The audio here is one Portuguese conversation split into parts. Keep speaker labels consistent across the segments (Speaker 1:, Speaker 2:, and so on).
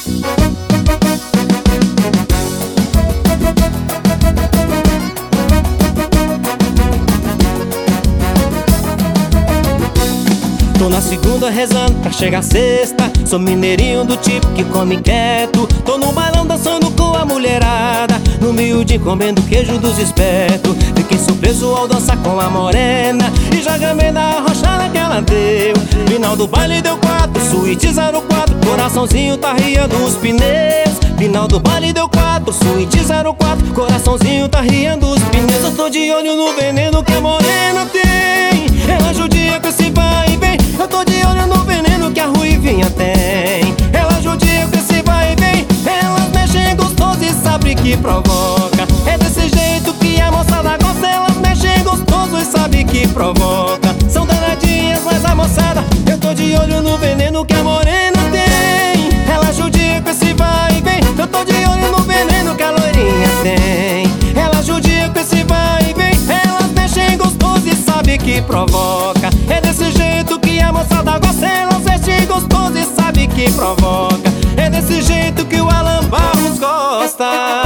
Speaker 1: Tô na segunda rezando pra chegar sexta. Sou mineirinho do tipo que come quieto. Tô no bailão dançando com a mulherada, no miudinho comendo queijo dos espertos. Fiquei surpreso ao dançar com a morena e já gamei da arrochada que ela deu. Final do baile deu 4, suíte 04. Coraçãozinho tá riando os pneus. Final do baile deu 4, suíte 04. Coraçãozinho tá riando os pneus. Eu tô de olho no veneno que a morena tem. Ela judia com esse vai e vem. Eu tô de olho no veneno que a ruivinha tem. Ela judia com esse vai e vem. Elas mexem gostoso e sabe que provoca. É desse jeito que a moçada gosta. Elas mexem gostoso e sabe que provoca. São danadinhas, mas a moçada, eu tô de olho no veneno que a morena tem. Ela judia com esse vai e vem. Eu tô de olho no veneno que a loirinha tem. Ela judia com esse vai e vem. Elas mexem gostoso e sabe que provoca. É desse jeito que a moçada gosta. Elas mexem gostoso e sabe que provoca. É desse jeito que o Alan Barros gosta.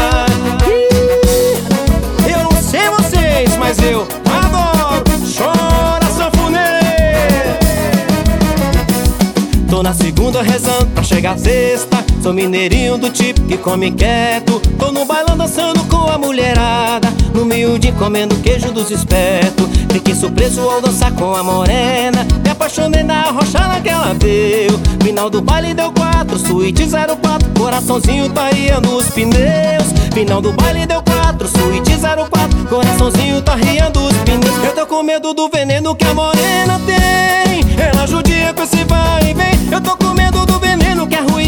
Speaker 1: Eu não sei vocês, mas eu adoro. Chora, sanfoneiro. Tô na segunda rezando pra chegar sexta. Sou mineirinho do tipo que come quieto. Tô no bailão dançando com a mulherada, no miudinho comendo queijo dos espertos. Fiquei surpreso ao dançar com a morena. Me apaixonei na arrochada que ela deu. Final do baile deu 4, suíte 04. Coraçãozinho tá riando os pneus. Final do baile deu 4, suíte 04. Coraçãozinho tá riando os pneus. Eu tô com medo do veneno que a morena tem. Ela judia com esse vai e vem. Eu tô com medo do veneno que a ruim